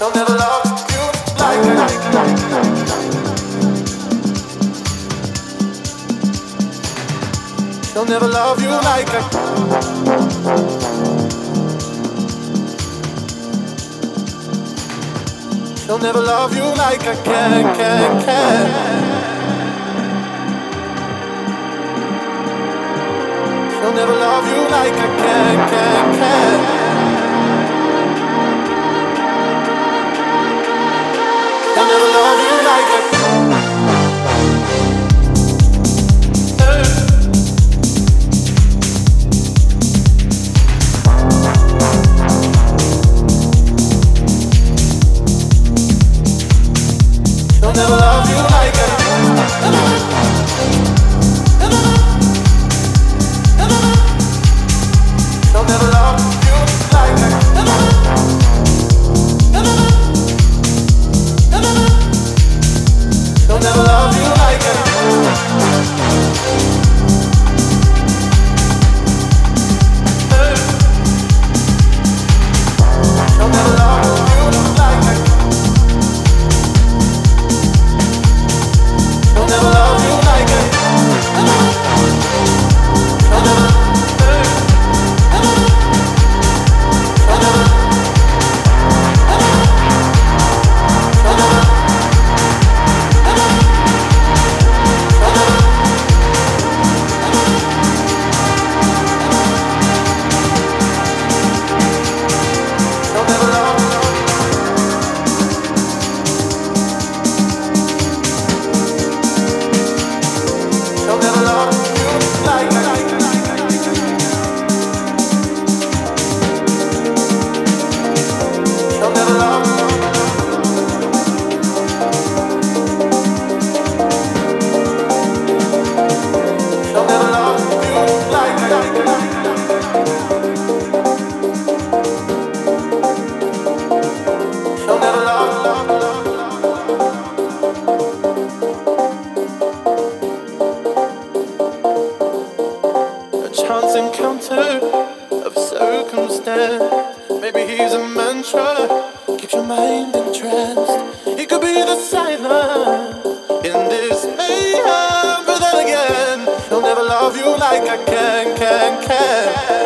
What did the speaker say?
She'll never love you like I. She'll never love you like I can. She'll never love you like I can. She'll never love you like I can. Never love you like I. She'll never love you like I. She'll never love you like I. She'll never love you like I. She'll never love you like I. She'll never. Chance encounter of circumstance. Maybe he's a mantra, keeps your mind entranced. He could be the silence in this mayhem, but then again, he'll never love you like I can.